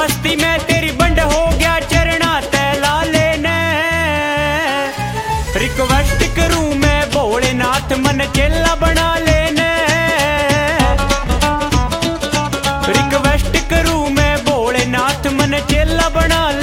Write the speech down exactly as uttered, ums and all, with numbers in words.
मस्ती में तेरी बंड हो गया चरणा तैला लेने। रिक्वेस्ट करूं मैं भोलेनाथ मन चेला बना लेने। रिक्वेस्ट करूं मैं भोलेनाथ मन चेला बना